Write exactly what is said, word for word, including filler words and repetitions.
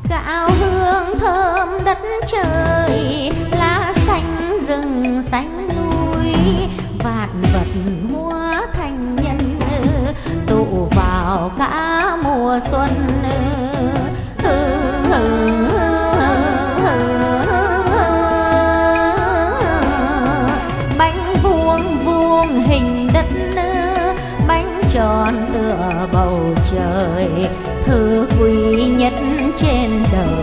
gạo hương thơm đất trời, lá xanh rừng xanh núi, vạn vật hóa thành nhân tụ vào cả mùa xuân. Bánh vuông vuông hình đất, bánh tròn tựa bầu trời, thứ quý nhất trên đời